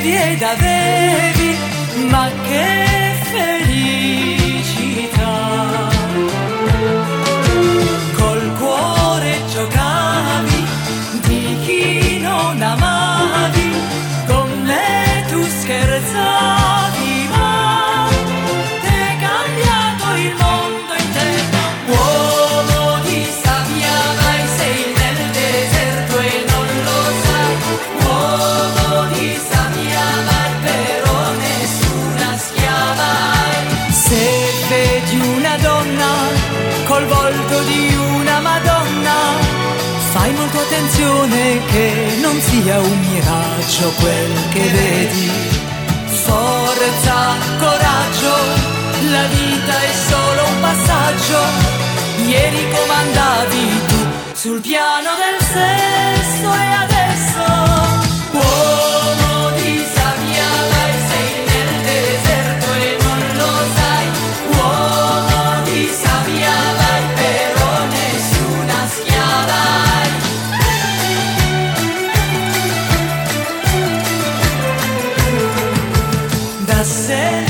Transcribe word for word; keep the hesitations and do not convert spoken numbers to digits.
avevi ed avevi, ma che felicità. Col cuore giocavi di chi non amavi, con me tu scherzavi, ma t'è cambiato il mondo interno. Uomo di sabbia vai, sei nel deserto e non lo sai. Uomo di sabbia vai, però nessuna schiava hai. Se vedi una donna col volto di una Madonna, fai molto attenzione che non sia un miraggio quel che vedi. Forza, coraggio, la vita è solo un passaggio. Ieri comandavi tu sul piano del sesso e adesso uomo di sabbia vai, sei nel deserto e non lo sai. Uomo di sabbia vai, però nessuna schiava hai. Da sé